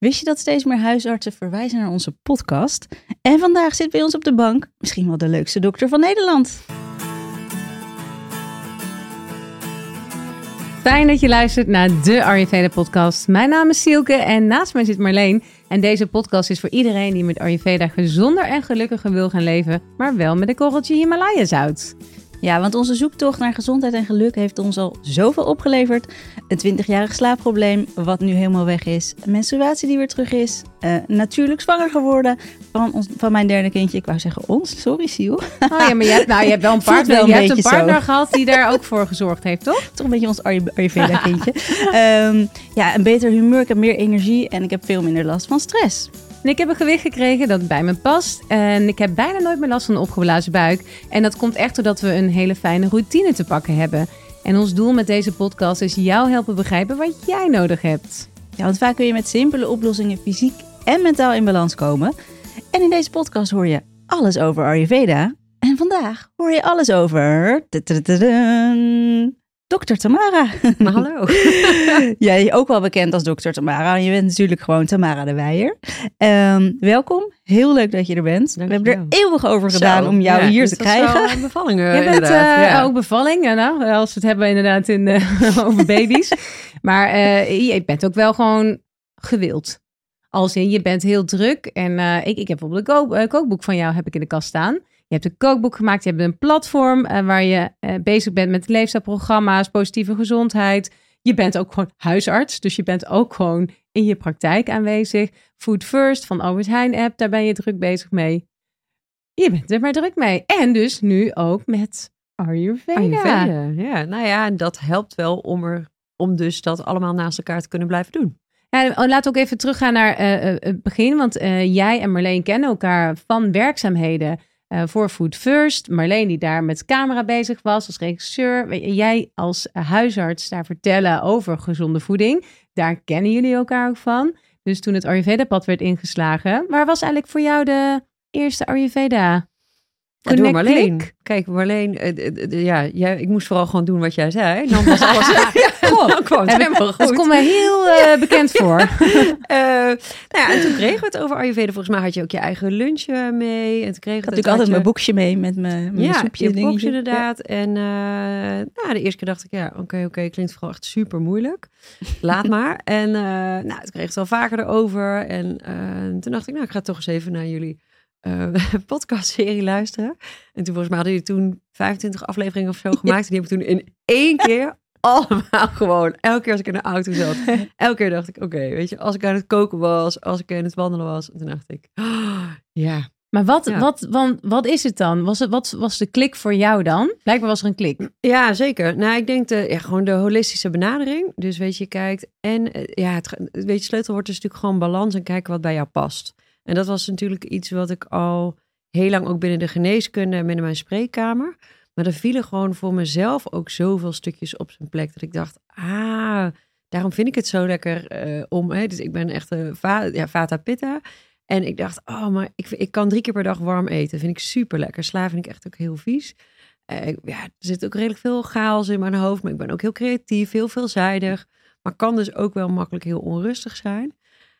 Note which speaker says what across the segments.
Speaker 1: Wist je dat steeds meer huisartsen verwijzen naar onze podcast? En vandaag zit bij ons op de bank misschien wel de leukste dokter van Nederland.
Speaker 2: Fijn dat je luistert naar de Ayurveda-podcast. Mijn naam is Silke en naast mij zit Marleen. En deze podcast is voor iedereen die met Ayurveda gezonder en gelukkiger wil gaan leven, maar wel met een korreltje Himalaya-zout.
Speaker 1: Ja, want onze zoektocht naar gezondheid en geluk heeft ons al zoveel opgeleverd. Een 20-jarig slaapprobleem, wat nu helemaal weg is. Een menstruatie die weer terug is. Natuurlijk zwanger geworden van mijn derde kindje. Ik wou zeggen ons, sorry Siel.
Speaker 2: Oh ja, maar je hebt wel een partner, hebt een partner gehad die daar ook voor gezorgd heeft, toch?
Speaker 1: Toch een beetje ons Ayurveda kindje. Een beter humeur, ik heb meer energie en ik heb veel minder last van stress.
Speaker 2: En ik heb een gewicht gekregen dat bij me past. En ik heb bijna nooit meer last van een opgeblazen buik. En dat komt echt doordat we een hele fijne routine te pakken hebben. En ons doel met deze podcast is jou helpen begrijpen wat jij nodig hebt.
Speaker 1: Ja, want vaak kun je met simpele oplossingen fysiek en mentaal in balans komen. En in deze podcast hoor je alles over Ayurveda. En vandaag hoor je alles over... Dr. Tamara.
Speaker 3: Maar hallo.
Speaker 1: Jij ook wel bekend als Dr. Tamara. Je bent natuurlijk gewoon Tamara de Weijer. Welkom. Heel leuk dat je er bent.
Speaker 3: Dank
Speaker 1: we hebben
Speaker 3: je
Speaker 1: er eeuwig over gedaan om jou hier te krijgen.
Speaker 3: Dat is wel een bevalling.
Speaker 2: Je bent ook bevalling. Nou, als we het hebben inderdaad over baby's. Maar je bent ook wel gewoon gewild. Als in, je bent heel druk. En ik heb bijvoorbeeld een kookboek van jou heb ik in de kast staan. Je hebt een kookboek gemaakt, je hebt een platform waar je bezig bent met leefstijlprogramma's, positieve gezondheid. Je bent ook gewoon huisarts, dus je bent ook gewoon in je praktijk aanwezig. Food First van Albert Heijn app, daar ben je druk bezig mee. Je bent er maar druk mee. En dus nu ook met Ayurveda.
Speaker 3: Ja, nou ja, dat helpt wel om dus dat allemaal naast elkaar te kunnen blijven doen.
Speaker 2: Ja, laten we ook even teruggaan naar het begin, want jij en Marleen kennen elkaar van werkzaamheden. Voor Food First. Marleen die daar met camera bezig was als regisseur. Jij als huisarts daar vertellen over gezonde voeding. Daar kennen jullie elkaar ook van. Dus toen het Ayurveda-pad werd ingeslagen. Waar was eigenlijk voor jou de eerste Ayurveda?
Speaker 3: Door Marleen. Kijk, Marleen, ik moest vooral gewoon doen wat jij zei. Dan was alles
Speaker 2: het komt mij heel bekend voor.
Speaker 3: En toen kregen we het over Ayurveda. Volgens mij had je ook je eigen lunch mee. En toen kreeg ik
Speaker 1: natuurlijk altijd mijn boekje mee met mijn soepje.
Speaker 3: Ja, boekje inderdaad. Ja. En de eerste keer dacht ik, oké, klinkt vooral echt super moeilijk. Laat maar. En toen kreeg ik het wel vaker erover. En toen dacht ik, ik ga toch eens even naar jullie podcastserie luisteren. En toen volgens mij hadden jullie toen 25 afleveringen of zo gemaakt. En die heb ik toen in 1 keer allemaal gewoon, elke keer als ik in de auto zat, elke keer dacht ik, oké, weet je, als ik aan het koken was, als ik aan het wandelen was, en toen dacht ik, ja.
Speaker 2: Maar wat is het dan? Wat was de klik voor jou dan? Blijkbaar was er een klik.
Speaker 3: Ja, zeker. Nou, ik denk gewoon de holistische benadering. Dus weet je, kijkt en het sleutelwoord is natuurlijk gewoon balans en kijken wat bij jou past. En dat was natuurlijk iets wat ik al heel lang ook binnen de geneeskunde en binnen mijn spreekkamer. Maar er vielen gewoon voor mezelf ook zoveel stukjes op zijn plek. Dat ik dacht, daarom vind ik het zo lekker dus ik ben echt Vata Pitta. En ik dacht, maar ik kan 3 keer per dag warm eten. Vind ik super lekker. Sla vind ik echt ook heel vies. Er zit ook redelijk veel chaos in mijn hoofd. Maar ik ben ook heel creatief, heel veelzijdig. Maar kan dus ook wel makkelijk heel onrustig zijn.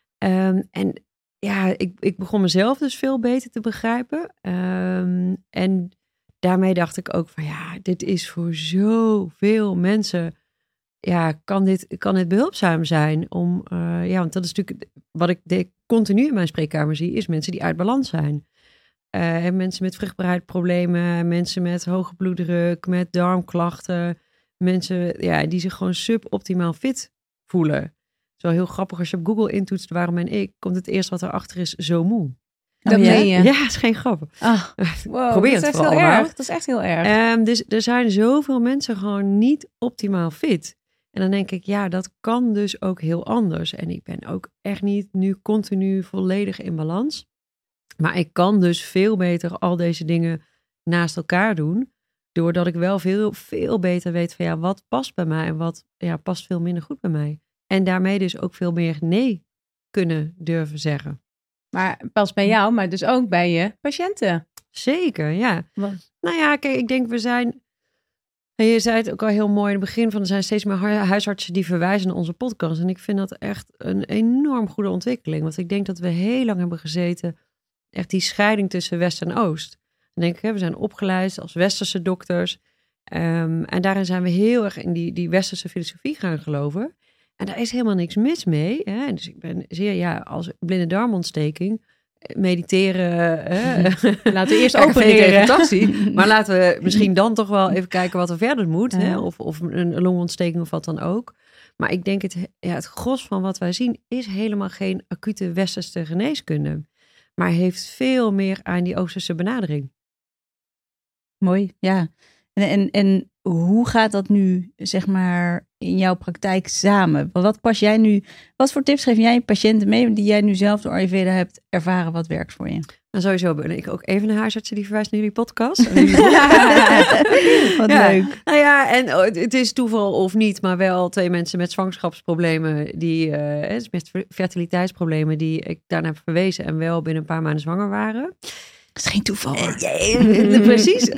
Speaker 3: Ik begon mezelf dus veel beter te begrijpen. En daarmee dacht ik ook van dit is voor zoveel mensen, kan dit behulpzaam zijn om, want dat is natuurlijk wat ik continu in mijn spreekkamer zie, is mensen die uit balans zijn. En mensen met vruchtbaarheidsproblemen, mensen met hoge bloeddruk, met darmklachten, mensen die zich gewoon suboptimaal fit voelen. Het is wel heel grappig als je op Google intoetst waarom en ik, komt het eerst wat erachter is zo moe.
Speaker 2: Dat meen je?
Speaker 3: Ja, is geen grap.
Speaker 2: Wow,
Speaker 3: probeer het vooral
Speaker 2: heel
Speaker 3: maar.
Speaker 2: erg. Dat is echt heel erg.
Speaker 3: Dus er zijn zoveel mensen gewoon niet optimaal fit. En dan denk ik, dat kan dus ook heel anders. En ik ben ook echt niet nu continu volledig in balans. Maar ik kan dus veel beter al deze dingen naast elkaar doen. Doordat ik wel veel, veel beter weet van wat past bij mij en wat past veel minder goed bij mij. En daarmee dus ook veel meer nee kunnen durven zeggen.
Speaker 2: Maar pas bij jou, maar dus ook bij je patiënten.
Speaker 3: Zeker, ja.
Speaker 2: Wat?
Speaker 3: Nou ja, kijk, ik denk we zijn En je zei het ook al heel mooi in het begin van er zijn steeds meer huisartsen die verwijzen naar onze podcast. En ik vind dat echt een enorm goede ontwikkeling. Want ik denk dat we heel lang hebben gezeten, echt die scheiding tussen West en Oost. Dan denk ik, we zijn opgeleid als westerse dokters. En daarin zijn we heel erg in die westerse filosofie gaan geloven. En daar is helemaal niks mis mee. Hè? Dus ik ben zeer, als blinde darmontsteking, mediteren.
Speaker 2: Laten we eerst opereren.
Speaker 3: Fantastisch. Maar laten we misschien dan toch wel even kijken wat er verder moet. Ja. Hè? Of een longontsteking of wat dan ook. Maar ik denk het gros van wat wij zien is helemaal geen acute westerse geneeskunde. Maar heeft veel meer aan die Oosterse benadering.
Speaker 1: Mooi, ja. En hoe gaat dat nu, zeg maar, in jouw praktijk samen? Wat voor tips geef jij je patiënten mee die jij nu zelf door Ayurveda hebt ervaren wat werkt voor je?
Speaker 3: Nou, sowieso ben ik ook even een huisarts die verwijst naar jullie podcast.
Speaker 1: Wat leuk.
Speaker 3: Nou ja, en het is toeval of niet, maar wel 2 mensen met zwangerschapsproblemen, met fertiliteitsproblemen die ik daarna heb verwezen en wel binnen een paar maanden zwanger waren.
Speaker 1: Dat is geen toeval.
Speaker 3: Precies.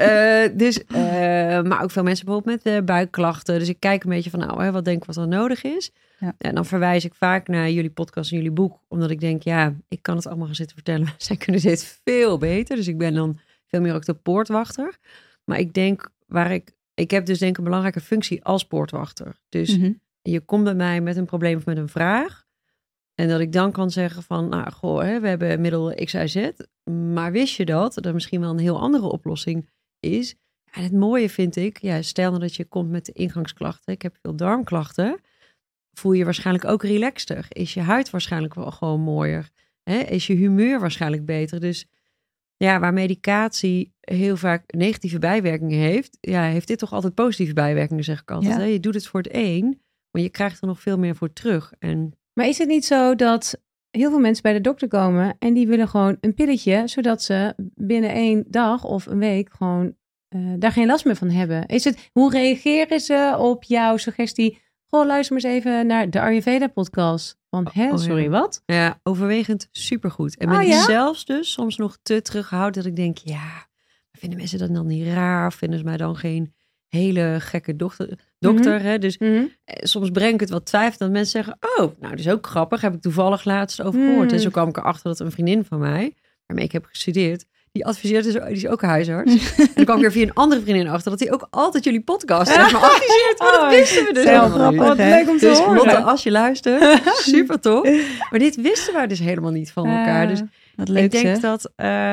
Speaker 3: Maar ook veel mensen bijvoorbeeld met buikklachten. Dus ik kijk een beetje van, wat denk ik wat er nodig is. Ja. En dan verwijs ik vaak naar jullie podcast en jullie boek. Omdat ik denk, ik kan het allemaal gaan zitten vertellen. Zij kunnen dit veel beter. Dus ik ben dan veel meer ook de poortwachter. Maar ik denk, ik heb dus denk ik een belangrijke functie als poortwachter. Dus je komt bij mij met een probleem of met een vraag. En dat ik dan kan zeggen van, we hebben middel X, Y, Z. Maar wist je dat er misschien wel een heel andere oplossing is? En het mooie vind ik, stel nou dat je komt met de ingangsklachten. Ik heb veel darmklachten. Voel je waarschijnlijk ook relaxter. Is je huid waarschijnlijk wel gewoon mooier. Is je humeur waarschijnlijk beter. Dus waar medicatie heel vaak negatieve bijwerkingen heeft. Heeft dit toch altijd positieve bijwerkingen, zeg ik altijd. Ja. Je doet het voor het een, maar je krijgt er nog veel meer voor terug.
Speaker 2: Maar is het niet zo dat heel veel mensen bij de dokter komen en die willen gewoon een pilletje, zodat ze binnen 1 dag of een week gewoon daar geen last meer van hebben? Hoe reageren ze op jouw suggestie? Goh, luister maar eens even naar de Ayurveda-podcast. Sorry, wat?
Speaker 3: Ja, overwegend supergoed. En ben ik zelfs dus soms nog te terughoudend dat ik denk, vinden mensen dat dan niet raar? Vinden ze mij dan geen hele gekke dokter? Hè? Dus soms breng ik het wat twijfel dat mensen zeggen, dat is ook grappig. Heb ik toevallig laatst over gehoord. En zo kwam ik erachter dat een vriendin van mij, waarmee ik heb gestudeerd, die adviseert, die is ook huisarts. En dan kwam ik weer via een andere vriendin achter dat hij ook altijd jullie podcast adviseert. Maar dat wisten we dus helemaal niet.
Speaker 2: Wat leuk om te horen.
Speaker 3: Lotte, als je luistert, super tof. Maar dit wisten wij dus helemaal niet van elkaar. Dus ik denk dat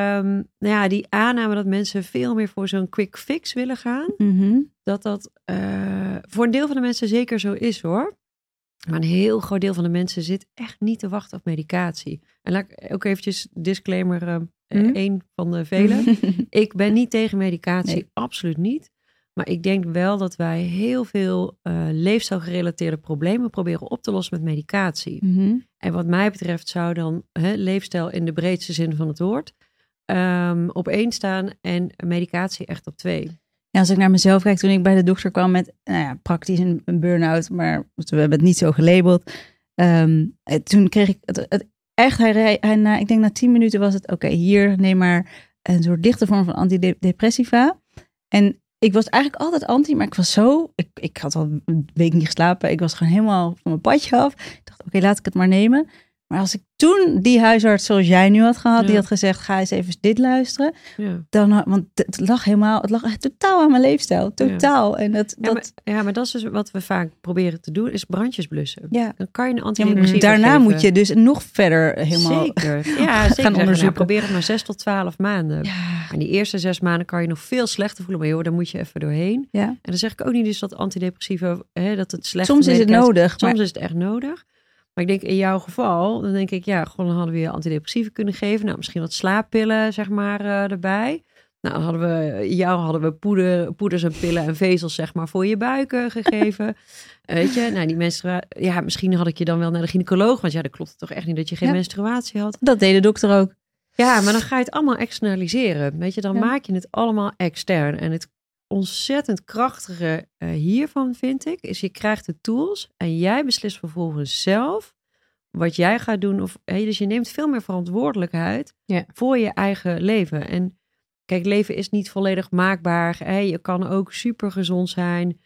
Speaker 3: die aanname dat mensen veel meer voor zo'n quick fix willen gaan, dat voor een deel van de mensen zeker zo is, hoor. Maar een heel groot deel van de mensen zit echt niet te wachten op medicatie. En laat ik ook eventjes disclaimer, 1 van de vele. Ik ben niet tegen medicatie, absoluut niet. Maar ik denk wel dat wij heel veel leefstijlgerelateerde problemen proberen op te lossen met medicatie. En wat mij betreft zou dan leefstijl in de breedste zin van het woord op 1 staan en medicatie echt op 2.
Speaker 1: Ja, als ik naar mezelf kijk, toen ik bij de dokter kwam met praktisch een burn-out, maar we hebben het niet zo gelabeld. Toen kreeg ik het echt, ik denk na 10 minuten was het, hier neem maar een soort lichte vorm van antidepressiva. En ik was eigenlijk altijd anti, maar ik was zo, ik had al een week niet geslapen. Ik was gewoon helemaal van mijn padje af. Ik dacht, laat ik het maar nemen. Maar als ik toen die huisarts zoals jij nu had gehad, die had gezegd, ga eens even dit luisteren. Dan, want het lag echt totaal aan mijn leefstijl. Totaal. En
Speaker 3: maar dat is dus wat we vaak proberen te doen, is brandjes blussen.
Speaker 1: Ja.
Speaker 3: Dan kan je een antidepressiva
Speaker 1: daarna
Speaker 3: geven.
Speaker 1: moet je dus nog verder helemaal
Speaker 3: zeker
Speaker 1: gaan onderzoeken.
Speaker 3: Probeer het maar 6 tot 12 maanden.
Speaker 1: Ja.
Speaker 3: En die eerste 6 maanden kan je nog veel slechter voelen. Maar daar moet je even doorheen.
Speaker 1: Ja.
Speaker 3: En dan zeg ik ook niet dus dat antidepressiva, dat het slecht
Speaker 1: soms is het nodig.
Speaker 3: Soms is het echt nodig. Maar ik denk in jouw geval, dan denk ik, gewoon dan hadden we je antidepressiva kunnen geven. Nou, misschien wat slaappillen, zeg maar, erbij. Nou, dan hadden we poeders en pillen en vezels, zeg maar, voor je buik gegeven. Weet je, nou, die menstruatie, misschien had ik je dan wel naar de gynaecoloog. Want dat klopt toch echt niet dat je geen menstruatie had.
Speaker 1: Dat deed de dokter ook.
Speaker 3: Ja, maar dan ga je het allemaal externaliseren. Weet je, dan maak je het allemaal extern. En het ontzettend krachtige hiervan vind ik, is je krijgt de tools en jij beslist vervolgens zelf wat jij gaat doen. Dus je neemt veel meer verantwoordelijkheid voor je eigen leven. En kijk, leven is niet volledig maakbaar. Hè? Je kan ook super gezond zijn.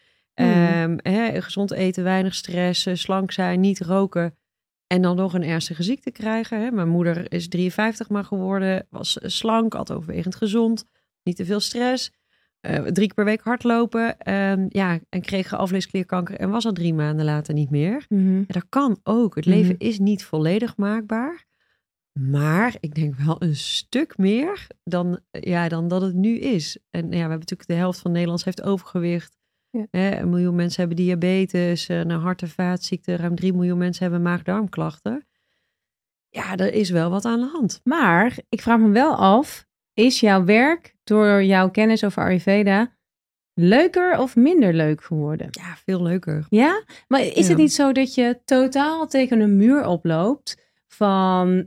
Speaker 3: Gezond eten, weinig stress, slank zijn, niet roken. En dan nog een ernstige ziekte krijgen. Hè? Mijn moeder is 53 maar geworden. Was slank, had overwegend gezond. Niet te veel stress. 3 keer per week hardlopen. En kreeg alvleesklierkanker en was al 3 maanden later niet meer. Ja, dat kan ook. Het leven is niet volledig maakbaar. Maar ik denk wel een stuk meer dan dat het nu is. En we hebben natuurlijk de helft van Nederlands heeft overgewicht. Ja. 1 miljoen mensen hebben diabetes, hart- en vaatziekten. Ruim 3 miljoen mensen hebben maag-darmklachten. Ja, er is wel wat aan de hand.
Speaker 2: Maar ik vraag me wel af, is jouw werk door jouw kennis over Ayurveda leuker of minder leuk geworden?
Speaker 3: Ja, veel leuker.
Speaker 2: Ja? Maar is het niet zo dat je totaal tegen een muur oploopt van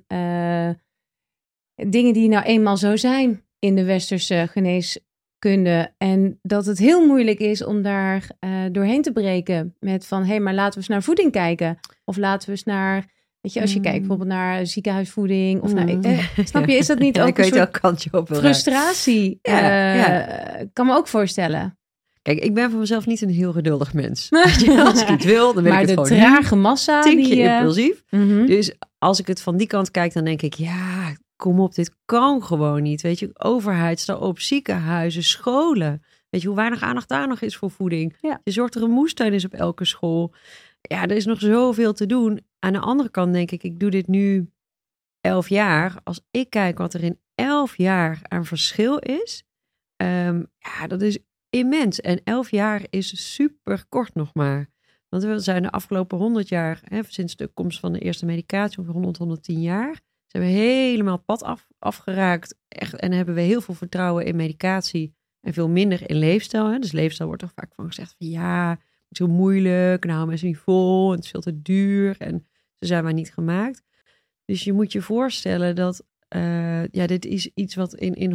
Speaker 2: dingen die nou eenmaal zo zijn in de westerse geneeskunde en dat het heel moeilijk is om daar doorheen te breken met van, maar laten we eens naar voeding kijken. Of laten we eens naar, weet je, als je kijkt bijvoorbeeld naar ziekenhuisvoeding of snap je, is dat niet ook een soort
Speaker 3: kantje op
Speaker 2: frustratie? Kan me ook voorstellen.
Speaker 3: Kijk, ik ben voor mezelf niet een heel geduldig mens. Als ik het wil, dan wil ik het gewoon.
Speaker 2: Maar de trage massa
Speaker 3: 10 keer impulsief. Dus als ik het van die kant kijk, dan denk ik, kom op, dit kan gewoon niet. Weet je, overheid, sta op, ziekenhuizen, scholen. Weet je, hoe weinig aandacht daar nog is voor voeding. Ja. Je zorgt er een moestuin is op elke school. Ja, er is nog zoveel te doen. Aan de andere kant denk ik doe dit nu 11 jaar. Als ik kijk wat er in 11 jaar aan verschil is, dat is immens. En 11 jaar is super kort nog maar. Want we zijn de afgelopen 100 jaar, sinds de komst van de eerste medicatie, ongeveer 110 jaar, zijn we helemaal pad afgeraakt. Echt, en hebben we heel veel vertrouwen in medicatie en veel minder in leefstijl. Hè? Dus leefstijl wordt er vaak van gezegd van het is heel moeilijk, nou mensen niet vol, en het is veel te duur en ze zijn maar niet gemaakt. Dus je moet je voorstellen dat dit is iets wat in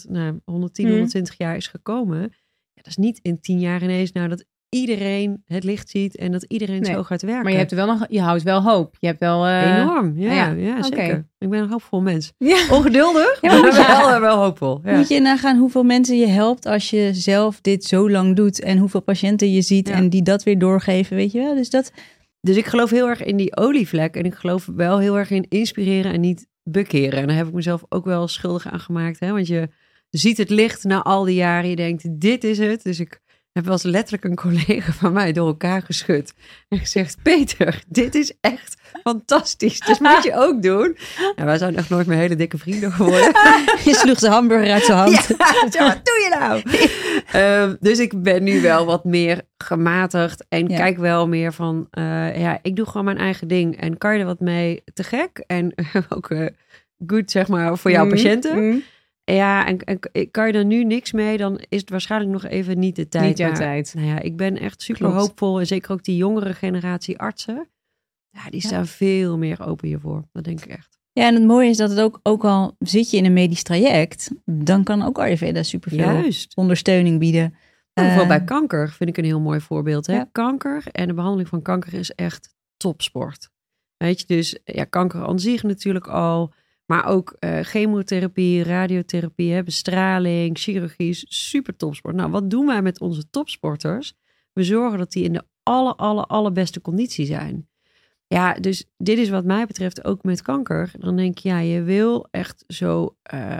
Speaker 3: 120 jaar is gekomen. Ja, dat is niet in 10 jaar ineens dat iedereen het licht ziet en dat iedereen zo gaat werken.
Speaker 2: Maar je houdt wel hoop. Je hebt wel
Speaker 3: enorm, ja, zeker. Okay. Ik ben een hoopvol mens.
Speaker 2: Ja.
Speaker 3: Ongeduldig, maar wel hoopvol. Ja.
Speaker 1: Moet je nagaan hoeveel mensen je helpt als je zelf dit zo lang doet en hoeveel patiënten je ziet en die dat weer doorgeven, weet je wel?
Speaker 3: Dus ik geloof heel erg in die olievlek en ik geloof wel heel erg in inspireren en niet bekeren. En daar heb ik mezelf ook wel schuldig aan gemaakt, hè? Want je ziet het licht na al die jaren, je denkt, dit is het. Dus ik heb wel eens letterlijk een collega van mij door elkaar geschud. En gezegd, Peter, dit is echt fantastisch. Dus moet je ook doen. En wij zijn echt nooit meer hele dikke vrienden geworden.
Speaker 1: Je sloeg de hamburger uit zijn hand.
Speaker 3: Ja, wat doe je nou? Dus ik ben nu wel wat meer gematigd. En kijk wel meer van, ik doe gewoon mijn eigen ding. En kan je er wat mee? Te gek. En ook goed, zeg maar, voor jouw patiënten. Ja, en kan je er nu niks mee, dan is het waarschijnlijk nog even niet de tijd.
Speaker 2: Niet jouw tijd.
Speaker 3: Nou ja, ik ben echt super hoopvol. En zeker ook die jongere generatie artsen. Ja, die staan veel meer open hiervoor. Dat denk ik echt.
Speaker 1: Ja, en het mooie is dat het ook al zit je in een medisch traject, dan kan ook Ayurveda superveel ondersteuning bieden.
Speaker 3: Bijvoorbeeld bij kanker vind ik een heel mooi voorbeeld. Hè? Ja. Kanker en de behandeling van kanker is echt topsport. Weet je, dus kanker aan zich natuurlijk al. Maar ook chemotherapie, radiotherapie, bestraling, chirurgie is super topsport. Nou, wat doen wij met onze topsporters? We zorgen dat die in de allerbeste conditie zijn. Ja, dus dit is wat mij betreft ook met kanker. Dan denk je, je wil echt zo,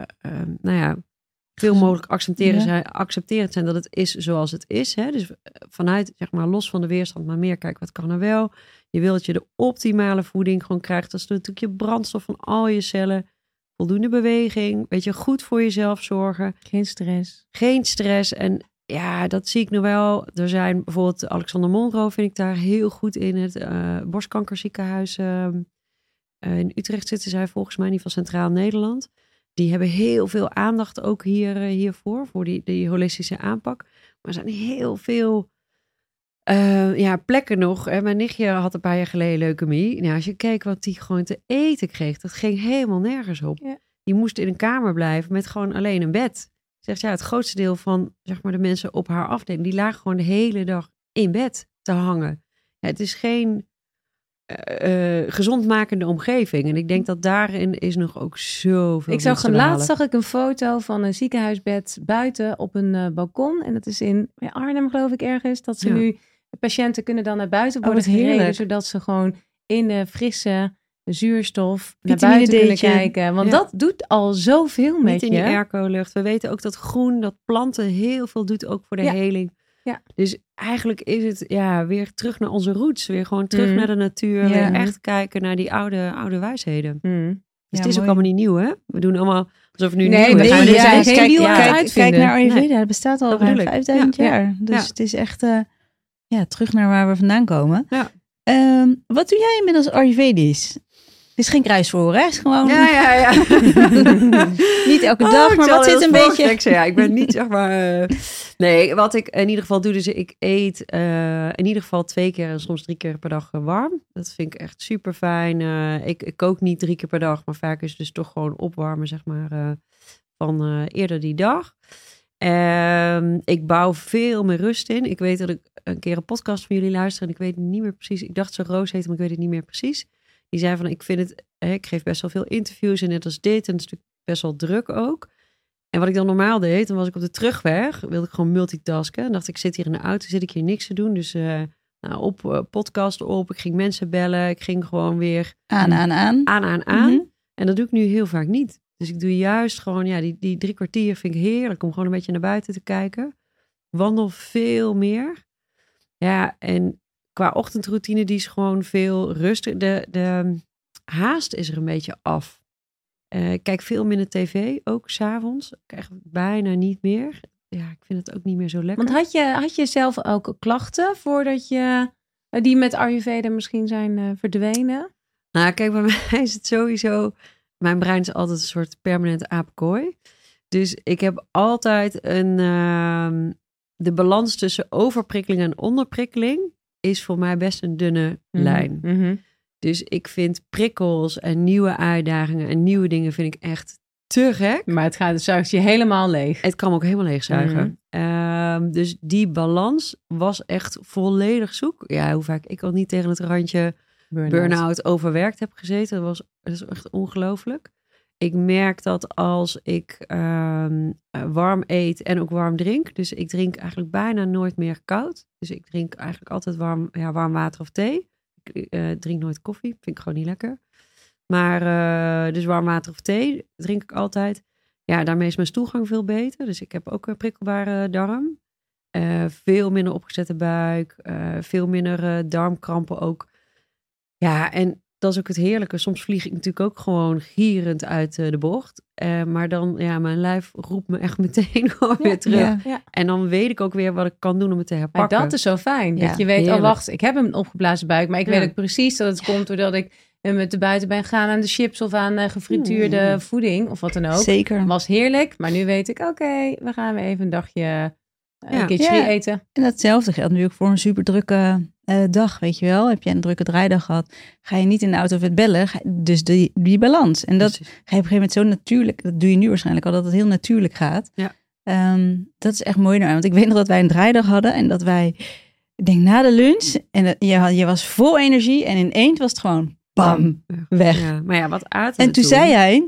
Speaker 3: veel mogelijk accepterend zijn dat het is zoals het is. Hè? Dus vanuit, zeg maar, los van de weerstand, maar meer kijk, wat kan er wel? Je wilt dat je de optimale voeding gewoon krijgt. Dat is natuurlijk je brandstof van al je cellen. Voldoende beweging. Weet je, goed voor jezelf zorgen. Geen stress. En ja, dat zie ik nu wel. Er zijn bijvoorbeeld Alexander Monro, vind ik daar heel goed in. Het borstkankerziekenhuis in Utrecht zitten zij volgens mij, in ieder geval Centraal Nederland. Die hebben heel veel aandacht ook hiervoor. Voor die holistische aanpak. Maar er zijn heel veel plekken nog. Mijn nichtje had een paar jaar geleden leukemie. Nou, als je keek wat die gewoon te eten kreeg, dat ging helemaal nergens op. Ja. Die moest in een kamer blijven met gewoon alleen een bed. Zegt het grootste deel van, zeg maar, de mensen op haar afdeling, die lagen gewoon de hele dag in bed te hangen. Ja, het is geen gezondmakende omgeving. En ik denk dat daarin is nog ook zoveel.
Speaker 2: Laatst zag ik een foto van een ziekenhuisbed buiten op een balkon. En dat is in Arnhem, geloof ik, ergens. Dat ze nu, patiënten kunnen dan naar buiten worden gereden. Zodat ze gewoon in de frisse zuurstof naar buiten kunnen kijken. Want dat doet al zoveel met je.
Speaker 3: Niet in die airco-lucht. We weten ook dat groen, dat planten heel veel doet ook voor de heling. Ja. Dus eigenlijk is het weer terug naar onze roots. Weer gewoon terug naar de natuur. Weer echt kijken naar die oude wijsheden. Dus het is ook allemaal niet nieuw, hè? We doen allemaal alsof het nu nieuw is.
Speaker 1: Kijk naar Ayurveda. Dat bestaat al ruim 5000 jaar. Dus het is echt terug naar waar we vandaan komen. Ja. Wat doe jij inmiddels Ayurvedisch? Het is geen kruisvoer, hè? Het is gewoon...
Speaker 3: Ja.
Speaker 1: Niet elke dag, maar wat zit een beetje...
Speaker 3: Ik ben niet, zeg maar... Nee, wat ik in ieder geval doe, dus ik eet in ieder geval 2 keer en soms 3 keer per dag warm. Dat vind ik echt super fijn. Ik kook niet 3 keer per dag, maar vaak is het dus toch gewoon opwarmen, zeg maar, van eerder die dag. Ik bouw veel meer rust in. Ik weet dat ik een keer een podcast van jullie luister en ik weet niet meer precies. Ik dacht zo Roos heette, maar ik weet het niet meer precies. Die zei van, ik geef best wel veel interviews en net als dit. En het is natuurlijk best wel druk ook. En wat ik dan normaal deed, dan was ik op de terugweg. Wilde ik gewoon multitasken. En dacht ik, zit hier in de auto, zit ik hier niks te doen. Dus podcast op. Ik ging mensen bellen. Ik ging gewoon weer...
Speaker 1: Aan.
Speaker 3: Mm-hmm. En dat doe ik nu heel vaak niet. Dus ik doe juist gewoon, die 3 kwartier vind ik heerlijk. Om gewoon een beetje naar buiten te kijken. Wandel veel meer. Ja, en qua ochtendroutine, die is gewoon veel rustiger. De haast is er een beetje af. Ik kijk veel minder tv, ook 's avonds. Ik krijg bijna niet meer. Ja, ik vind het ook niet meer zo lekker.
Speaker 2: Want had je zelf ook klachten voordat je die met Ayurveda misschien zijn verdwenen?
Speaker 3: Nou, kijk, bij mij is het sowieso... Mijn brein is altijd een soort permanente apenkooi. Dus ik heb altijd de balans tussen overprikkeling en onderprikkeling is voor mij best een dunne lijn. Mm-hmm. Dus ik vind prikkels en nieuwe uitdagingen en nieuwe dingen vind ik echt te gek.
Speaker 2: Maar het zuigt je helemaal leeg.
Speaker 3: Het kan me ook helemaal leegzuigen. Mm-hmm. Dus die balans was echt volledig zoek. Ja, hoe vaak ik al niet tegen het randje burn-out overwerkt heb gezeten. Dat is echt ongelooflijk. Ik merk dat als ik warm eet en ook warm drink. Dus ik drink eigenlijk bijna nooit meer koud. Dus ik drink eigenlijk altijd warm water of thee. Ik drink nooit koffie. Vind ik gewoon niet lekker. Maar dus warm water of thee drink ik altijd. Ja, daarmee is mijn stoelgang veel beter. Dus ik heb ook een prikkelbare darm. Veel minder opgezette buik. Veel minder darmkrampen ook. Ja, en dat is ook het heerlijke. Soms vlieg ik natuurlijk ook gewoon gierend uit de bocht. Maar dan, mijn lijf roept me echt meteen gewoon weer terug. Ja. En dan weet ik ook weer wat ik kan doen om het te herpakken.
Speaker 2: Maar dat is zo fijn. Dat je weet, heerlijk. Wacht, ik heb een opgeblazen buik. Maar ik weet ook precies dat het komt doordat ik met de buiten ben gaan aan de chips of aan gefrituurde voeding of wat dan ook.
Speaker 1: Zeker.
Speaker 2: Was heerlijk. Maar nu weet ik, oké, we gaan weer even een dagje kitscheri eten.
Speaker 1: En datzelfde geldt natuurlijk voor een super drukke dag, weet je wel. Heb je een drukke draaidag gehad, ga je niet in de auto of het bellen. Dus die balans. En dat ga je op een gegeven moment zo natuurlijk, dat doe je nu waarschijnlijk al, dat het heel natuurlijk gaat. Ja. Dat is echt mooi naar. Want ik weet nog dat wij een draaidag hadden en dat wij, ik denk na de lunch, en je was vol energie en ineens was het gewoon bam, weg.
Speaker 3: Ja, maar wat aten
Speaker 1: we toen zei hij,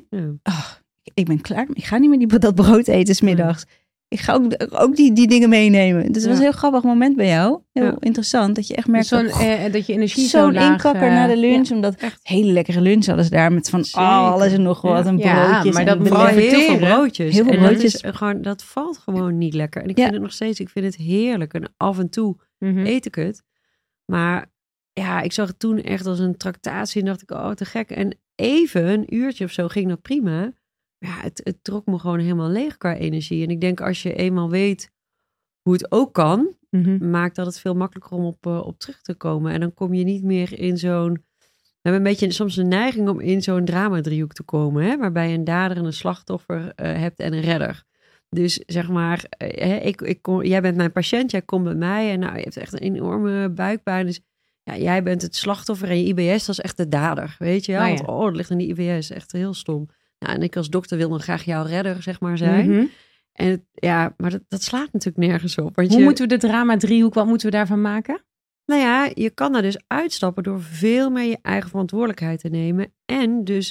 Speaker 1: ik ben klaar, ik ga niet meer dat brood eten 's middags. Ik ga ook die dingen meenemen. Dus het was een heel grappig moment bij jou. Heel interessant. Dat je echt merkt
Speaker 2: dat je energie
Speaker 1: zo'n inkakker na de lunch. Omdat echt hele lekkere lunch hadden ze daar. Met van alles en nog wat. En broodjes.
Speaker 3: Maar dat vooral heel veel broodjes. Heel veel broodjes. Dat valt gewoon niet lekker. En ik vind het nog steeds, ik vind het heerlijk. En af en toe eet ik het. Maar ik zag het toen echt als een tractatie. En dacht ik, te gek. En even een uurtje of zo ging dat prima. Ja, het trok me gewoon helemaal leeg qua energie. En ik denk als je eenmaal weet hoe het ook kan, maakt dat het veel makkelijker om op terug te komen. En dan kom je niet meer in zo'n... We hebben een beetje soms een neiging om in zo'n drama-driehoek te komen, hè? Waarbij je een dader en een slachtoffer hebt en een redder. Dus zeg maar, jij bent mijn patiënt, jij komt bij mij en je hebt echt een enorme buikpijn. Dus jij bent het slachtoffer en je IBS, dat is echt de dader, weet je wel? Want het ligt in die IBS, echt heel stom. En ik als dokter wil dan graag jouw redder, zeg maar, zijn. Mm-hmm. En maar dat slaat natuurlijk nergens op. Want
Speaker 2: Hoe moeten we de drama-driehoek, wat moeten we daarvan maken?
Speaker 3: Nou ja, je kan daar dus uitstappen door veel meer je eigen verantwoordelijkheid te nemen. En dus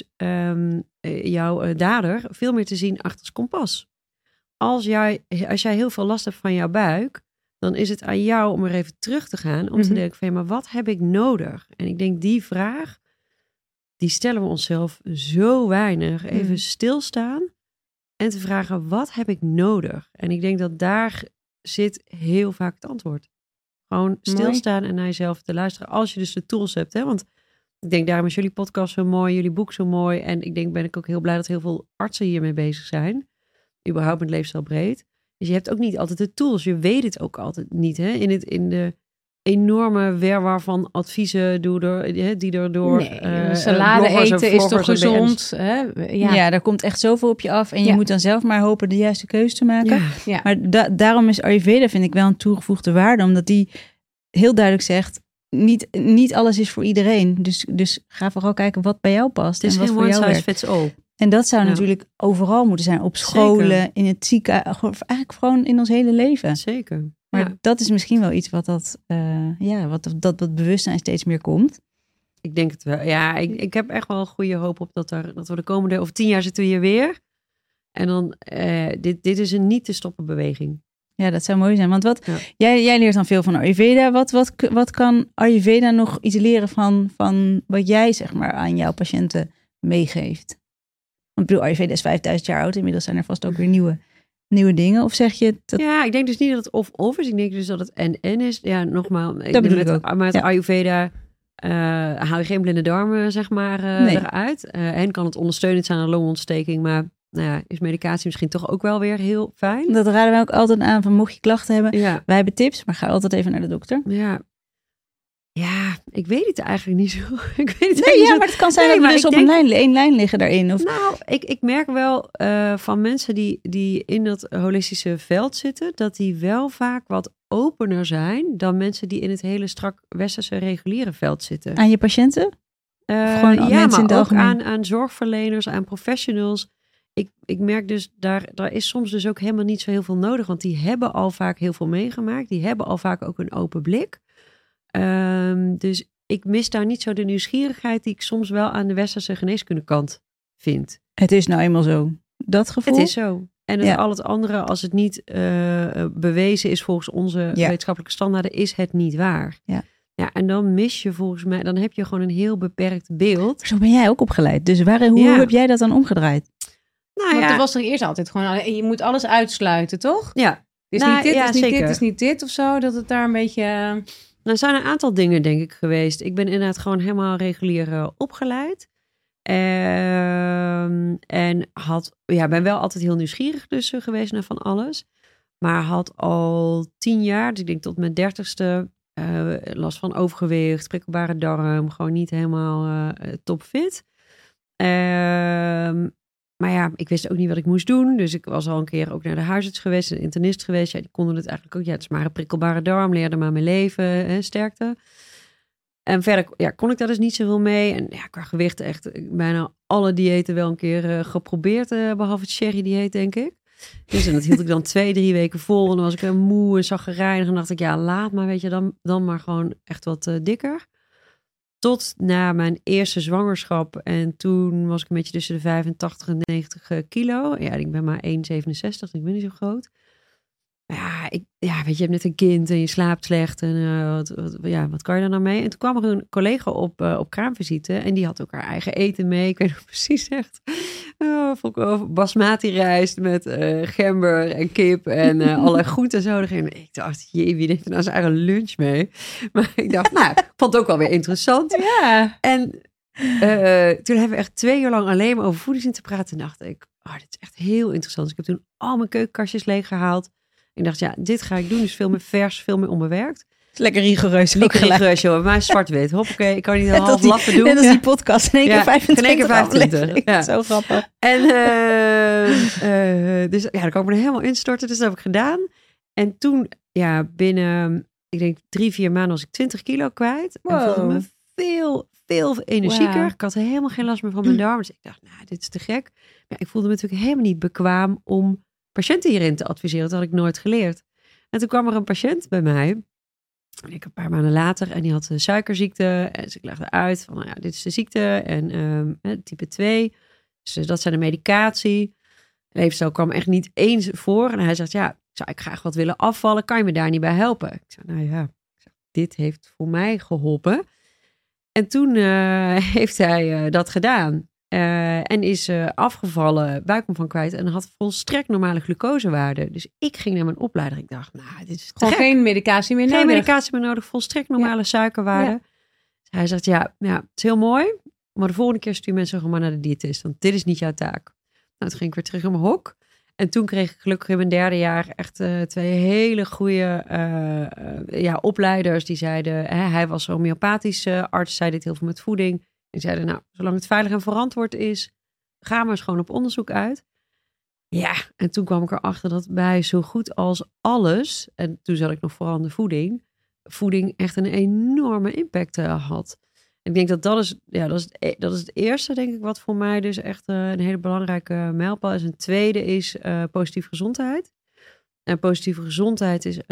Speaker 3: jouw dader veel meer te zien achter het kompas. Als jij heel veel last hebt van jouw buik, dan is het aan jou om er even terug te gaan. Om te denken van, ja, maar wat heb ik nodig? En ik denk die vraag, die stellen we onszelf zo weinig. Even stilstaan en te vragen, wat heb ik nodig? En ik denk dat daar zit heel vaak het antwoord. Gewoon stilstaan en naar jezelf te luisteren. Als je dus de tools hebt. Hè? Want ik denk, daarom is jullie podcast zo mooi. Jullie boek zo mooi. En ik denk, ben ik ook heel blij dat heel veel artsen hiermee bezig zijn. Überhaupt met leefstijlbreed. Dus je hebt ook niet altijd de tools. Je weet het ook altijd niet. Hè? In de enorme werwar van adviezen die er door...
Speaker 2: salade eten is toch gezond?
Speaker 1: Ja, daar komt echt zoveel op je af. En je moet dan zelf maar hopen de juiste keuze te maken.
Speaker 2: Ja.
Speaker 1: Maar daarom is Ayurveda, vind ik, wel een toegevoegde waarde. Omdat die heel duidelijk zegt, niet alles is voor iedereen. Dus ga vooral kijken wat bij jou past.
Speaker 3: Het is
Speaker 1: en wat
Speaker 3: geen
Speaker 1: voor jou
Speaker 3: one size
Speaker 1: werkt.
Speaker 3: fits all.
Speaker 1: En dat zou natuurlijk overal moeten zijn. Op scholen,
Speaker 3: Zeker.
Speaker 1: in het ziekenhuis. Eigenlijk gewoon in ons hele leven.
Speaker 3: Zeker.
Speaker 1: Maar dat is misschien wel iets wat dat bewustzijn steeds meer komt.
Speaker 3: Ik denk het wel. Ja, ik heb echt wel goede hoop op dat we de komende... Over 10 jaar zitten we hier weer. En dan, dit is een niet te stoppen beweging.
Speaker 1: Ja, dat zou mooi zijn. Want jij leert dan veel van Ayurveda. Wat kan Ayurveda nog iets leren van wat jij, zeg maar, aan jouw patiënten meegeeft? Want ik bedoel, Ayurveda is 5000 jaar oud. Inmiddels zijn er vast ook weer nieuwe dingen. Of zeg je dat...
Speaker 3: Ja, ik denk dus niet dat het of is. Ik denk dus dat het en is. Ja, nogmaals.
Speaker 1: Dat bedoel ik ook.
Speaker 3: Met Ayurveda haal je geen blinde darmen, zeg maar, eruit. En kan het ondersteunend zijn aan longontsteking. Maar nou ja, is medicatie misschien toch ook wel weer heel fijn.
Speaker 1: Dat raden wij ook altijd aan van mocht je klachten hebben.
Speaker 3: Ja.
Speaker 1: Wij hebben tips, maar ga altijd even naar de dokter.
Speaker 3: Ja, ik weet het eigenlijk niet zo.
Speaker 1: Maar het kan zijn dat we dus op één lijn liggen daarin. Of...
Speaker 3: Nou, ik merk wel van mensen die in dat holistische veld zitten, dat die wel vaak wat opener zijn dan mensen die in het hele strak westerse reguliere veld zitten.
Speaker 1: Aan je patiënten? Gewoon mensen
Speaker 3: maar
Speaker 1: in het
Speaker 3: ook
Speaker 1: algemeen?
Speaker 3: aan zorgverleners, aan professionals. Ik merk dus, daar is soms dus ook helemaal niet zo heel veel nodig, want die hebben al vaak heel veel meegemaakt. Die hebben al vaak ook een open blik. Dus ik mis daar niet zo de nieuwsgierigheid die ik soms wel aan de westerse geneeskundekant vind.
Speaker 1: Het is nou eenmaal zo. Dat gevoel?
Speaker 3: Het is zo. En al het andere, als het niet bewezen is volgens onze wetenschappelijke standaarden, is het niet waar. Ja, en dan mis je volgens mij, dan heb je gewoon een heel beperkt beeld.
Speaker 1: Zo ben jij ook opgeleid. Dus hoe heb jij dat dan omgedraaid?
Speaker 2: Nou, want er was er eerst altijd gewoon, je moet alles uitsluiten, toch?
Speaker 3: Ja.
Speaker 2: Het is niet dit, het is niet dit, het is niet dit of zo. Dat het daar een beetje...
Speaker 3: Nou, er zijn een aantal dingen, denk ik, geweest. Ik ben inderdaad gewoon helemaal regulier opgeleid. En ben wel altijd heel nieuwsgierig dus geweest naar van alles. Maar had al 10 jaar, dus ik denk tot mijn 30ste, last van overgewicht, prikkelbare darm, gewoon niet helemaal topfit. Maar ja, ik wist ook niet wat ik moest doen. Dus ik was al een keer ook naar de huisarts geweest, een internist geweest. Ja, die konden het eigenlijk ook. Ja, het is maar een prikkelbare darm, leerde maar mijn leven, sterkte. En verder kon ik daar dus niet zoveel mee. En qua gewicht echt bijna alle diëten wel een keer geprobeerd. Behalve het sherry-dieet, denk ik. Dus en dat hield ik dan 2-3 weken vol. En dan was ik moe en chagrijnig. En dacht ik, laat maar, weet je, dan maar gewoon echt wat dikker. Tot na mijn eerste zwangerschap. En toen was ik een beetje tussen de 85 en 90 kilo. Ja, ik ben maar 1,67, dus ik ben niet zo groot. Weet je hebt net een kind en je slaapt slecht. En wat kan je daar nou mee? En toen kwam er een collega op kraamvisite. En die had ook haar eigen eten mee. Ik weet nog precies echt. Basmati rijst met gember en kip en allerlei groenten en zo. En ik dacht, wie neemt er nou zijn eigen lunch mee? Maar ik dacht, ik vond het ook wel weer interessant.
Speaker 2: Ja.
Speaker 3: En toen hebben we echt 2 uur lang alleen maar over voeding te praten. En dacht ik, dit is echt heel interessant. Dus ik heb toen al mijn keukenkastjes leeggehaald. Ik dacht, dit ga ik doen. Dus veel meer vers, veel meer onbewerkt.
Speaker 1: Lekker rigoureus.
Speaker 3: Rigoureus, joh. Maar zwart-wit. Hoppakee, ik kan niet een half laffen doen.
Speaker 1: Net als die podcast. In één keer 25
Speaker 3: Ja.
Speaker 1: Zo grappig.
Speaker 3: En dus dan kan ik me er helemaal instorten. Dus dat heb ik gedaan. En toen, binnen, ik denk 3-4 maanden was ik 20 kilo kwijt.
Speaker 1: Wow.
Speaker 3: En voelde me veel energieker.
Speaker 2: Wow.
Speaker 3: Ik had helemaal geen last meer van mijn darmen. Dus ik dacht, dit is te gek. Maar ik voelde me natuurlijk helemaal niet bekwaam om patiënten hierin te adviseren. Dat had ik nooit geleerd. En toen kwam er een patiënt bij mij. En ik een paar maanden later en die had suikerziekte. En dus ik legde uit van, dit is de ziekte en type 2. Dus dat zijn de medicatie. Leefstijl kwam echt niet eens voor. En hij zegt, zou ik graag wat willen afvallen. Kan je me daar niet bij helpen? Ik zei, dit heeft voor mij geholpen. En toen heeft hij dat gedaan. En is afgevallen, buikomvang kwijt. En had volstrekt normale glucosewaarden. Dus ik ging naar mijn opleider. Ik dacht, dit is
Speaker 2: gewoon geen medicatie meer nodig.
Speaker 3: Geen medicatie meer nodig. Volstrekt normale suikerwaarden. Ja. Dus hij zegt, het is heel mooi. Maar de volgende keer stuur mensen gewoon maar naar de diëtist. Want dit is niet jouw taak. Nou, toen ging ik weer terug in mijn hok. En toen kreeg ik gelukkig in mijn 3e jaar echt 2 hele goede opleiders. Die zeiden, hij was een homeopathische arts. Zij deed heel veel met voeding. Die zeiden, zolang het veilig en verantwoord is, gaan we eens gewoon op onderzoek uit. Ja, en toen kwam ik erachter dat bij zo goed als alles, en toen zat ik nog vooral aan de voeding echt een enorme impact had. En ik denk dat is het eerste, denk ik, wat voor mij dus echt een hele belangrijke mijlpaal is. Een tweede is positieve gezondheid. En positieve gezondheid is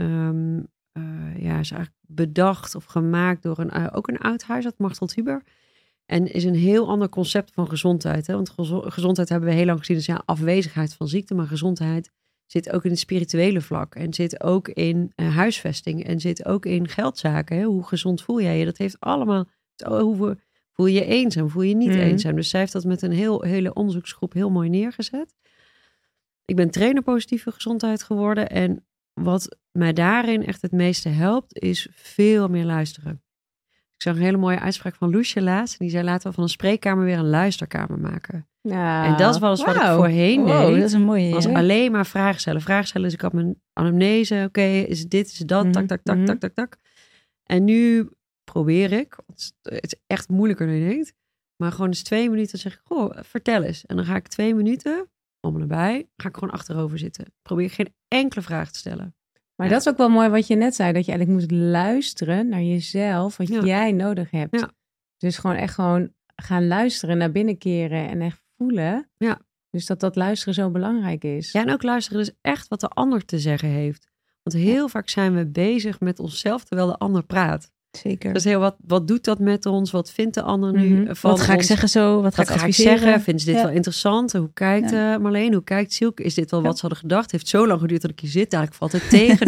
Speaker 3: is eigenlijk bedacht of gemaakt door ook een oud huisarts, Machteld Huber. En is een heel ander concept van gezondheid. Hè? Want gezondheid hebben we heel lang gezien als afwezigheid van ziekte. Maar gezondheid zit ook in het spirituele vlak. En zit ook in huisvesting. En zit ook in geldzaken. Hè? Hoe gezond voel jij je? Dat heeft allemaal... Hoe voel je je eenzaam? Voel je je niet eenzaam? Dus zij heeft dat met een hele onderzoeksgroep heel mooi neergezet. Ik ben trainer positieve gezondheid geworden. En wat mij daarin echt het meeste helpt, is veel meer luisteren. Ik zag een hele mooie uitspraak van Loesje laatst. Die zei, laten we van een spreekkamer weer een luisterkamer maken.
Speaker 2: Ja.
Speaker 3: En dat was wat ik voorheen deed.
Speaker 1: Dat is een mooie.
Speaker 3: Was alleen maar vragen stellen. Vragen stellen, dus ik had mijn anamnese. Oké, is het dit, is het dat? Tak. En nu probeer ik, het is echt moeilijker dan je denkt, maar gewoon eens 2 minuten zeg ik, vertel eens. En dan ga ik 2 minuten, om en nabij, ga ik gewoon achterover zitten. Probeer ik geen enkele vraag te stellen.
Speaker 2: Maar dat is ook wel mooi wat je net zei, dat je eigenlijk moet luisteren naar jezelf, wat jij nodig hebt.
Speaker 3: Ja.
Speaker 2: Dus gewoon gaan luisteren, naar binnen keren en echt voelen.
Speaker 3: Ja.
Speaker 2: Dus dat luisteren zo belangrijk is.
Speaker 3: Ja, en ook luisteren dus echt wat de ander te zeggen heeft. Want heel vaak zijn we bezig met onszelf terwijl de ander praat.
Speaker 1: Zeker.
Speaker 3: Dus heel wat doet dat met ons? Wat vindt de ander nu van
Speaker 1: Wat ga ik
Speaker 3: ons?
Speaker 1: zeggen zo? Wat ga ik
Speaker 3: zeggen? Vinden ze dit wel interessant? Hoe kijkt Marleen? Hoe kijkt Silke? Is dit wel wat ze hadden gedacht? Het heeft zo lang geduurd dat ik hier zit. Dadelijk valt het tegen.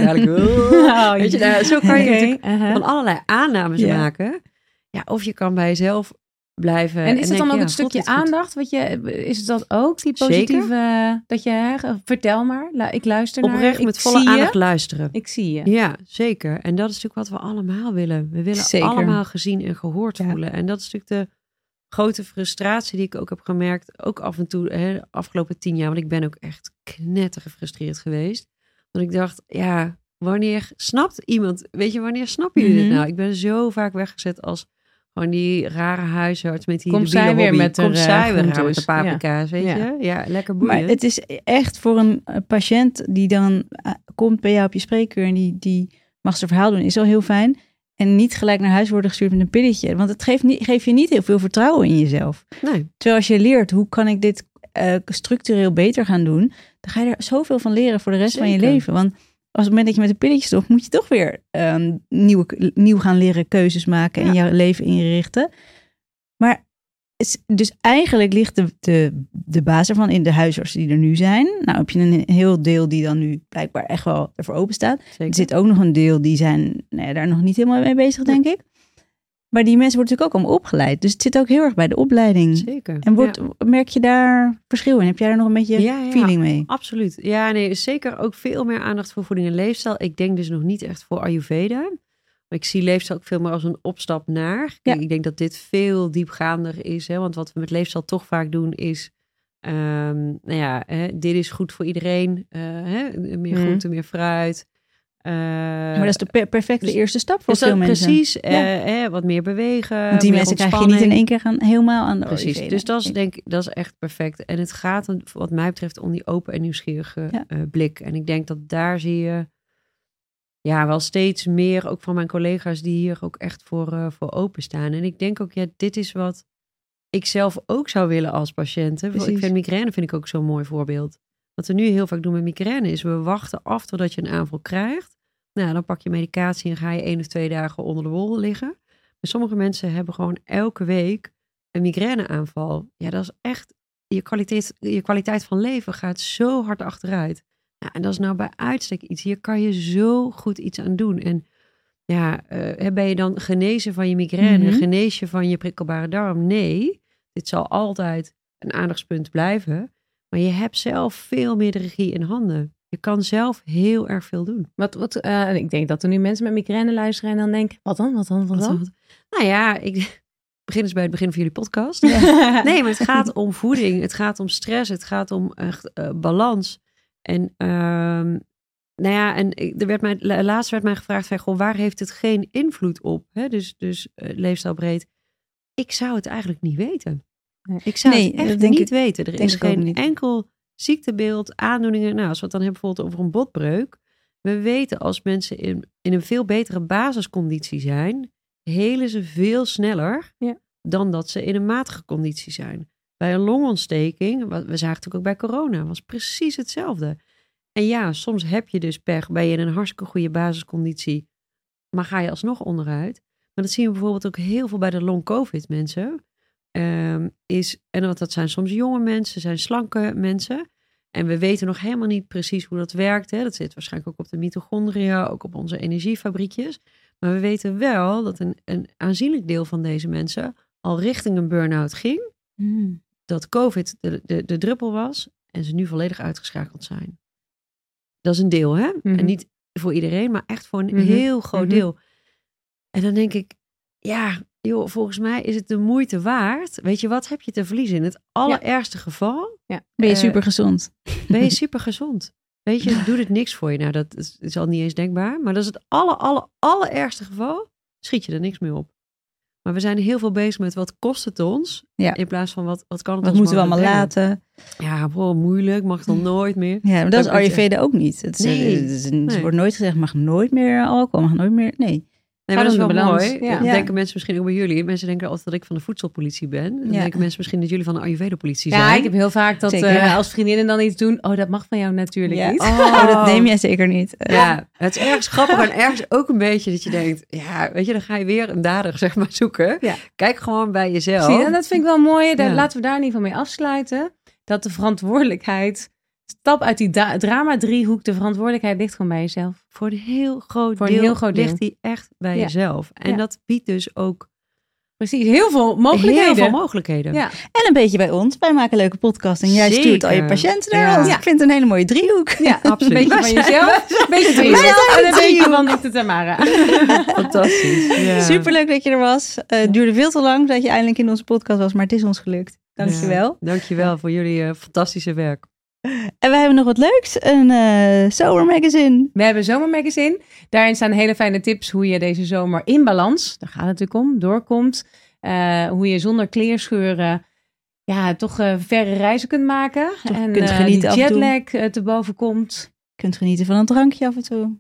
Speaker 3: Weet je, zo kan je natuurlijk van allerlei aannames maken. Ja, of je kan bij jezelf blijven.
Speaker 2: En is het dan ook een stukje aandacht? Is dat ook die positieve... Dat je, vertel maar, ik luister naar.
Speaker 3: Oprecht met volle aandacht luisteren.
Speaker 2: Ik zie je.
Speaker 3: Ja, zeker. En dat is natuurlijk wat we allemaal willen. We willen allemaal gezien en gehoord voelen. En dat is natuurlijk de grote frustratie die ik ook heb gemerkt. Ook af en toe, de afgelopen 10 jaar. Want ik ben ook echt knetter gefrustreerd geweest. Want ik dacht, wanneer snapt iemand... Weet je, wanneer snappen jullie dit nou? Ik ben zo vaak weggezet als... Gewoon die rare huisarts met die
Speaker 2: Komt zij weer met
Speaker 3: de paprika's, weet je? Ja, lekker boeiend.
Speaker 1: Maar het is echt voor een patiënt die dan komt bij jou op je spreekuur en die mag zijn verhaal doen, is al heel fijn. En niet gelijk naar huis worden gestuurd met een pilletje. Want het geeft je niet heel veel vertrouwen in jezelf.
Speaker 3: Nee.
Speaker 1: Terwijl als je leert, hoe kan ik dit structureel beter gaan doen, dan ga je er zoveel van leren voor de rest van je leven. Want als het moment dat je met een pilletje stopt, moet je toch weer nieuw gaan leren keuzes maken en je leven inrichten. Maar dus eigenlijk ligt de basis ervan in de huisartsen die er nu zijn. Nou heb je een heel deel die dan nu blijkbaar echt wel ervoor open staat. Zeker. Er zit ook nog een deel die zijn daar nog niet helemaal mee bezig, denk ik. Maar die mensen worden natuurlijk ook allemaal opgeleid. Dus het zit ook heel erg bij de opleiding.
Speaker 3: Zeker.
Speaker 1: En merk je daar verschil in? Heb jij daar nog een beetje feeling mee?
Speaker 3: Absoluut. Ja, nee, zeker ook veel meer aandacht voor voeding en leefstijl. Ik denk dus nog niet echt voor Ayurveda. Maar ik zie leefstijl ook veel meer als een opstap naar. Ja. Ik denk dat dit veel diepgaander is. Hè? Want wat we met leefstijl toch vaak doen is... dit is goed voor iedereen. Meer groente, meer fruit.
Speaker 1: Maar dat is de perfecte eerste stap voor veel mensen.
Speaker 3: Precies, wat meer bewegen.
Speaker 1: Want die mensen krijg je niet in één keer gaan helemaal aan de
Speaker 3: Precies, dus dat is echt perfect. En het gaat wat mij betreft om die open en nieuwsgierige blik. En ik denk dat daar zie je wel steeds meer, ook van mijn collega's die hier ook echt voor openstaan. En ik denk ook, dit is wat ik zelf ook zou willen als patiënt. Ik vind migraine ook zo'n mooi voorbeeld. Wat we nu heel vaak doen met migraine is, we wachten af totdat je een aanval krijgt. Nou, dan pak je medicatie en ga je 1 of 2 dagen onder de wol liggen. Maar sommige mensen hebben gewoon elke week een migraineaanval. Ja, dat is echt, je kwaliteit van leven gaat zo hard achteruit. Ja, en dat is nou bij uitstek iets. Hier kan je zo goed iets aan doen. En ja, ben je dan genezen van je migraine? Genees je van je prikkelbare darm? Nee, dit zal altijd een aandachtspunt blijven. Maar je hebt zelf veel meer de regie in handen. Je kan zelf heel erg veel doen.
Speaker 2: Ik denk dat er nu mensen met migraine luisteren en dan denken, wat dan?
Speaker 3: Nou ja, ik begin eens bij het begin van jullie podcast. Ja. Nee, maar het gaat om voeding. Het gaat om stress. Het gaat om balans. En laatst werd mij gevraagd van, goh, waar heeft het geen invloed op? Hè? Dus leefstijlbreed. Ik zou het eigenlijk niet weten. Ik zou het echt niet weten. Er is geen enkel ziektebeeld, aandoeningen. Nou, als we het dan hebben bijvoorbeeld over een botbreuk. We weten als mensen in een veel betere basisconditie zijn, helen ze veel sneller dan dat ze in een matige conditie zijn. Bij een longontsteking, we zagen natuurlijk ook bij corona, was precies hetzelfde. En ja, soms heb je dus pech, ben je in een hartstikke goede basisconditie, maar ga je alsnog onderuit. Maar dat zien we bijvoorbeeld ook heel veel bij de long-covid mensen. Dat zijn soms jonge mensen, zijn slanke mensen. En we weten nog helemaal niet precies hoe dat werkt. Hè. Dat zit waarschijnlijk ook op de mitochondria, ook op onze energiefabriekjes. Maar we weten wel dat een aanzienlijk deel van deze mensen al richting een burn-out ging. Dat COVID de druppel was en ze nu volledig uitgeschakeld zijn. Dat is een deel, hè? En niet voor iedereen, maar echt voor een heel groot deel. En dan denk ik, ja, joh, volgens mij is het de moeite waard. Weet je, wat heb je te verliezen? In het allerergste geval
Speaker 1: ben je super gezond.
Speaker 3: Ben je super gezond. Weet je, doet het niks voor je. Nou, dat is al niet eens denkbaar. Maar dat is het allerergste geval. Schiet je er niks mee op. Maar we zijn heel veel bezig met wat kost het ons. Ja. In plaats van wat kan het
Speaker 1: ons moeten we allemaal laten.
Speaker 3: Ja, bro, moeilijk. Mag het dan nooit meer.
Speaker 1: Ja, maar dat is Ayurveda ook niet. Het wordt nooit gezegd, mag nooit meer alcohol, mag nooit meer. Nee.
Speaker 3: Nee, maar dat is wel mooi. Ja. Dan denken mensen misschien ook bij jullie. Mensen denken altijd dat ik van de voedselpolitie ben. Dan denken mensen misschien dat jullie van de Ayurveda-politie zijn.
Speaker 2: Ja, ik heb heel vaak dat als vriendinnen dan iets doen. Oh, dat mag van jou natuurlijk niet.
Speaker 1: Dat neem jij zeker niet.
Speaker 3: Ja, het is ergens grappig en ergens ook een beetje dat je denkt. Ja, weet je, dan ga je weer een dader zeg maar zoeken. Ja. Kijk gewoon bij jezelf.
Speaker 2: Zie je, en dat vind ik wel mooi. Laten we daar in ieder geval mee afsluiten. Dat de verantwoordelijkheid... Stap uit die drama-driehoek. De verantwoordelijkheid ligt gewoon bij jezelf.
Speaker 3: Voor een heel groot deel ligt die echt bij jezelf. En dat biedt dus ook...
Speaker 2: Precies, heel veel
Speaker 3: mogelijkheden.
Speaker 1: Ja. En een beetje bij ons. Wij maken leuke podcasts. En jij stuurt al je patiënten naar ons. Ik vind het een hele mooie driehoek.
Speaker 2: Ja, absoluut. Een beetje van jezelf. Een beetje van jezelf. En een beetje van Dr. Tamara.
Speaker 3: Fantastisch. Ja.
Speaker 1: Superleuk dat je er was. Het duurde veel te lang dat je eindelijk in onze podcast was. Maar het is ons gelukt. Dankjewel.
Speaker 3: Ja, dankjewel voor jullie fantastische werk.
Speaker 1: En we hebben nog wat leuks, een zomermagazine.
Speaker 2: We hebben een zomermagazine. Daarin staan hele fijne tips hoe je deze zomer in balans, daar gaat het natuurlijk om, doorkomt. Hoe je zonder kleerscheuren toch verre reizen kunt maken. En kunt genieten die jetlag te boven komt.
Speaker 1: Kunt genieten van een drankje af en toe.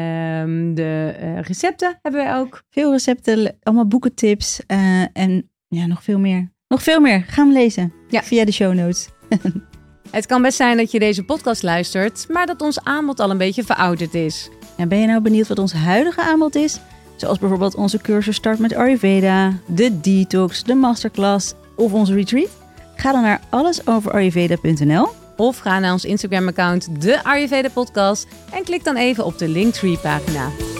Speaker 2: De recepten hebben wij ook.
Speaker 1: Veel recepten, allemaal boekentips en nog veel meer. Nog veel meer, gaan we lezen via de show notes.
Speaker 2: Het kan best zijn dat je deze podcast luistert, maar dat ons aanbod al een beetje verouderd is.
Speaker 1: En ben je nou benieuwd wat ons huidige aanbod is? Zoals bijvoorbeeld onze cursus Start met Ayurveda, de detox, de masterclass of onze retreat? Ga dan naar allesoverayurveda.nl
Speaker 2: of ga naar ons Instagram-account, de Ayurveda Podcast, en klik dan even op de Linktree-pagina.